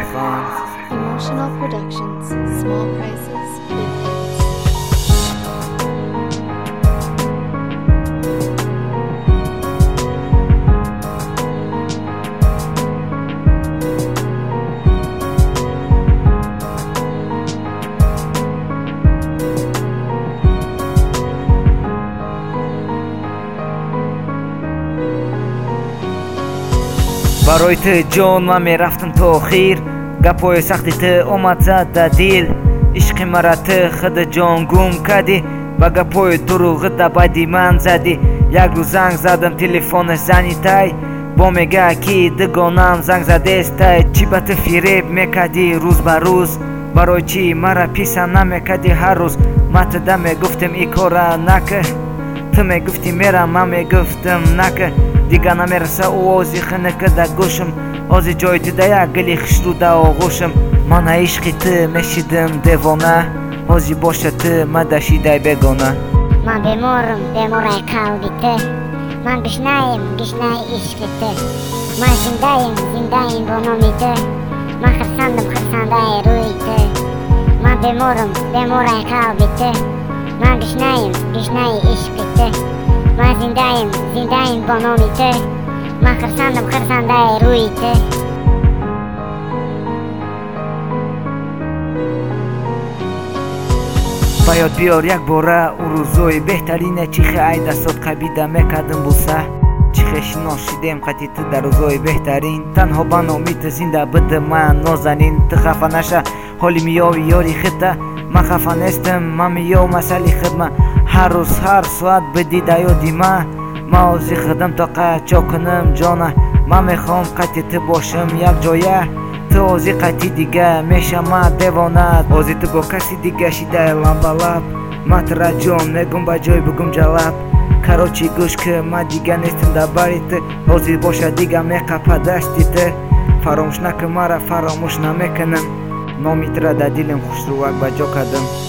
Khan. Emotional Productions. Small prices, big hits. барои ту ҷон ман мерафтам то охир гапҳои сахти ту омад зад дар дил ишқи мара ту худи ҷон гум кардӣ ба гапҳои дурӯғи дар баъди ман задӣ як рӯз занг задам телефонаш зани тай бо мегӯяд ки дугонам занг задест тай чӣ ба ту фиреб мекардӣ рӯз ба рӯз барои чӣ мара писанд намекардӣ ҳар рӯз ман туда мегуфтам ин кора накун ту мегуфтӣ мерам ман мегуфтам накун дигар намераса овози хунук дар гӯшам ҳозир ҷои ту дар як гули хушрӯ дар оғӯшам ман аз ишқи ту мешидам девона ҳозир боша ту ман дар шидаи бегона ман беморам бемораи қалби ту ман гушнаем гушнаи ишқи ту ман зиндаем зиндаем бо номи ту ман хурсандам хурсандаи рӯи ту ман беморам бемораи қалби ту ман гушнаем гушнаи ишқи ту ман зиндаем зиндаем бо номи ту ман хурсандам хурсандаи рӯи ту ба ёд биёр як бора у рӯзои беҳтарине чихе ай дастот қабида мекардам буса чихе шинос шидем қати ту дар рӯзои беҳтарин танҳо ба номи ту зинда будам ман нозанин ту хафа наша ҳоли миёви ёри хута ман хафа нестам ман миёв масъали хидма ҳар рӯз ҳар соат будӣ дар ёди ман ман ҳозир худам тоқат чо кунам ҷона ман мехоҳам қати ту бошам якҷоя ту ҳозир қати дига мешавам девона ҳозир ту бо каси дига шидаи лаб ба лаб ман тура ҷон мегум ба ҷой бугум ҷалаб карочи гӯш ки ман дига нестам дар бари ту ҳозир боша дига меқапа дасти ту фаромӯш накун мара фаромӯш намекунам номи тура дар дилам хушрӯвак ба ҷо кардам